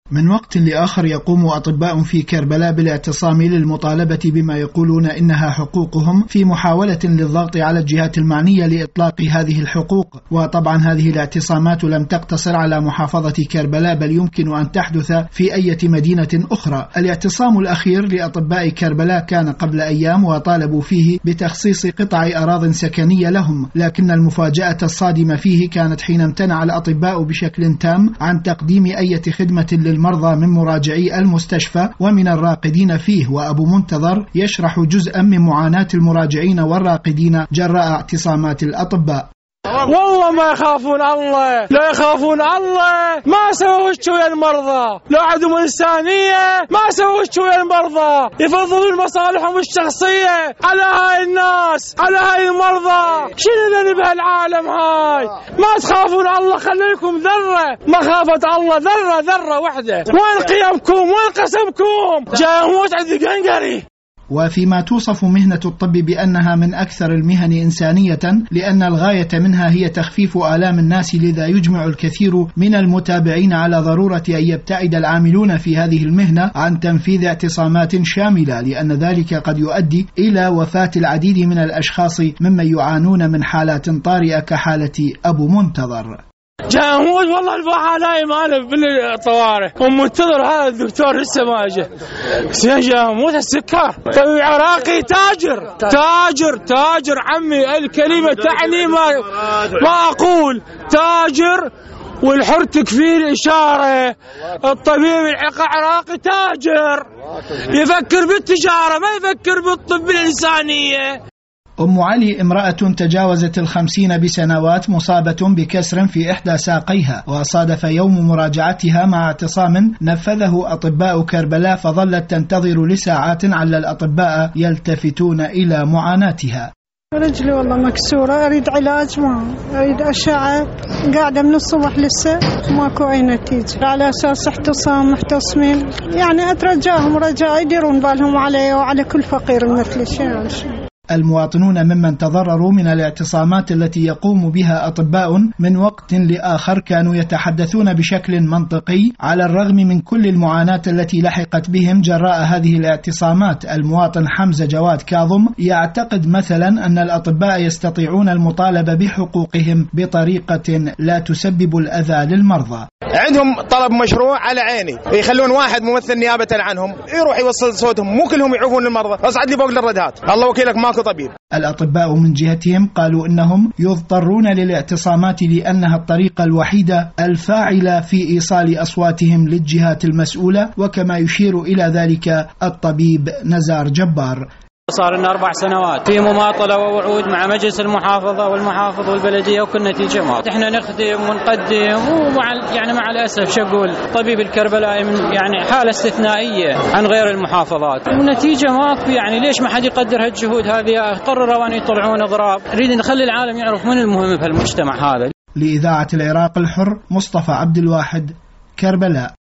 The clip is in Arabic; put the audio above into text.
من وقت لآخر يقوم أطباء في كربلاء بالاعتصام للمطالبة بما يقولون إنها حقوقهم في محاولة للضغط على الجهات المعنية لإطلاق هذه الحقوق. وطبعا هذه الاعتصامات لم تقتصر على محافظة كربلاء، بل يمكن أن تحدث في أي مدينة أخرى. الاعتصام الأخير لأطباء كربلاء كان قبل أيام، وطالبوا فيه بتخصيص قطع أراضٍ سكنية لهم، لكن المفاجأة الصادمة فيه كانت حين امتنع الأطباء بشكل تام عن تقديم أي خدمة للمرضى من مراجعي المستشفى ومن الراقدين فيه. وأبو منتظر يشرح جزءا من معاناة المراجعين والراقدين جراء اعتصامات الأطباء. والله ما يخافون الله، لا يخافون الله، ما سووا شوية المرضى، لا عندهم إنسانية، ما سووا شوية المرضى، يفضلون مصالحهم الشخصية على هاي الناس، على هاي المرضى. شنو اللي بهالعالم هاي؟ ما تخافون الله، خليكم ذرة مخافة الله، ذرة واحدة. وين قيمكم؟ وين قسمكم؟ جاي موت عند قنقري. وفيما توصف مهنة الطب بأنها من أكثر المهن إنسانية، لأن الغاية منها هي تخفيف آلام الناس، لذا يجمع الكثير من المتابعين على ضرورة أن يبتعد العاملون في هذه المهنة عن تنفيذ اعتصامات شاملة، لأن ذلك قد يؤدي إلى وفاة العديد من الأشخاص ممن يعانون من حالات طارئة كحالة أبو منتظر. جاموس والله الفاحة نايم أنا بالطوارئ ومنتظر هذا الدكتور لسه ما جاء. جاموس السكر طبيب عراقي تاجر عمي، الكلمة تعني ما أقول تاجر، والحر تكفيه الإشارة. الطبيب العراقي تاجر، يفكر بالتجارة ما يفكر بالطب الإنسانية. أم علي امرأة تجاوزت 50 بسنوات، مصابة بكسر في إحدى ساقيها، وصادف يوم مراجعتها مع اعتصام نفذه أطباء كربلاء، فظلت تنتظر لساعات على الأطباء يلتفتون إلى معاناتها. رجلي والله مكسورة، أريد علاج، ما أريد أشعة، قاعدة من الصبح لسه ماكو أي نتيجة، على أساس احتصام محتصمين، يعني أترجاهم رجاء يديرون بالهم علي وعلى كل فقير مثل الشيء. المواطنون ممن تضرروا من الاعتصامات التي يقوم بها أطباء من وقت لآخر كانوا يتحدثون بشكل منطقي على الرغم من كل المعاناة التي لحقت بهم جراء هذه الاعتصامات. المواطن حمزة جواد كاظم يعتقد مثلا أن الأطباء يستطيعون المطالبة بحقوقهم بطريقة لا تسبب الأذى للمرضى. عندهم طلب مشروع على عيني، يخلون واحد ممثل نيابة عنهم يروح يوصل صوتهم، مو كلهم يعوفون المرضى، اصعد لي فوق الردهات، الله وكيلك ماكو طبيب. الأطباء من جهتهم قالوا إنهم يضطرون للاعتصامات لأنها الطريقة الوحيدة الفاعلة في إيصال أصواتهم للجهات المسؤولة، وكما يشير إلى ذلك الطبيب نزار جبار. صار لنا 4 سنوات في مماطلة ووعود مع مجلس المحافظة والمحافظ والبلدية وكل نتيجة ما. احنا نخدم ونقدم مع الأسف شقول طبيب الكربلاء يعني حالة استثنائية عن غير المحافظات. النتيجة ماكو، يعني ليش ما حد يقدر هالجهود هذه؟ قرروا أن يطلعون إضراب. نريد نخلي العالم يعرف من المهم بهالمجتمع هذا. لإذاعة العراق الحر، مصطفى عبد الواحد، كربلاء.